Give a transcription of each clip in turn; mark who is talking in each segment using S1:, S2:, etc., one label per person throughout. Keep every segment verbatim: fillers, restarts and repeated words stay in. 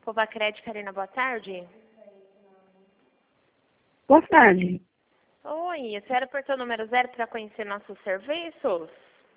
S1: Povacred, Karina, boa tarde.
S2: Boa tarde.
S1: Oi, a senhora apertou o número zero para conhecer nossos serviços?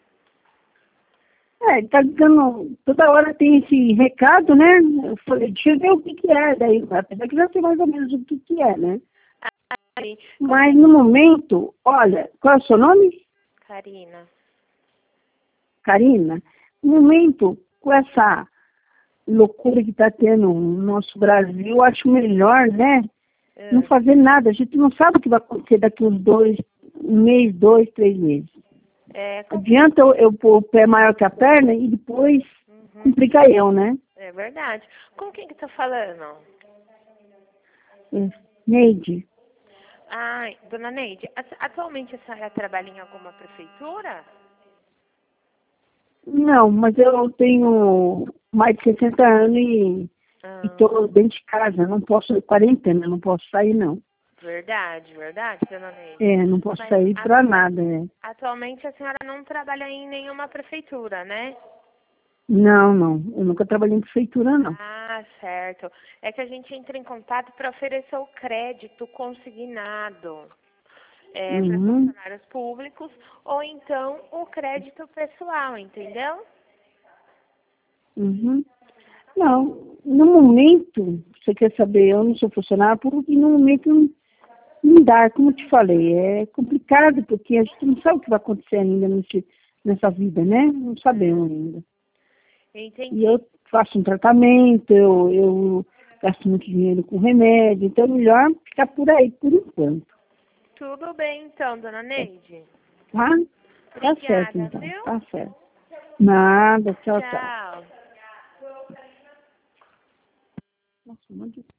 S2: É, tá dando, toda hora tem esse recado, né? Eu falei, deixa eu ver o que que é, daí, apesar que já sei mais ou menos o que que é, né?
S1: Ai,
S2: Mas no momento, olha, qual é o seu nome?
S1: Karina.
S2: Karina. No momento, com essa loucura que está tendo no nosso Brasil, eu acho melhor, né?
S1: É.
S2: Não fazer nada. A gente não sabe o que vai acontecer daqui uns dois, um mês, dois, três meses.
S1: É, com...
S2: Adianta eu, eu pôr o pé maior que a perna e depois
S1: Uhum.
S2: complica eu, né?
S1: É verdade. Com quem que tá falando?
S2: É. Neide.
S1: Ai, dona Neide, atu- atualmente a senhora trabalha em alguma prefeitura?
S2: Não, mas eu tenho mais de sessenta anos e
S1: Ah,
S2: estou dentro de casa. Não posso, quarentena, não posso sair, não.
S1: verdade, verdade, dona Neide.
S2: É, não posso
S1: Mas
S2: sair para
S1: atu-
S2: nada, né?
S1: atualmente a senhora não trabalha em nenhuma prefeitura, né?
S2: Não, não. Eu nunca trabalhei em prefeitura, não.
S1: Ah, certo. É que a gente entra em contato para oferecer o crédito consignado é, para
S2: Uhum,
S1: funcionários públicos ou então o crédito pessoal, entendeu?
S2: uhum. Não, no momento, você quer saber, eu não sou funcionário, porque no momento não, não dá, como eu te falei, é complicado, porque a gente não sabe o que vai acontecer ainda nesse, nessa vida, né? Não sabemos ainda. E
S1: Entendi.
S2: eu faço um tratamento, eu, eu gasto muito dinheiro com remédio, então é melhor ficar por aí, por enquanto.
S1: Tudo bem então, dona Neide.
S2: Tá? Tá certo,
S1: Obrigada,
S2: então.
S1: viu?
S2: Tá certo. Nada, tchau, tchau.
S1: Tchau.
S2: Nossa, um monte de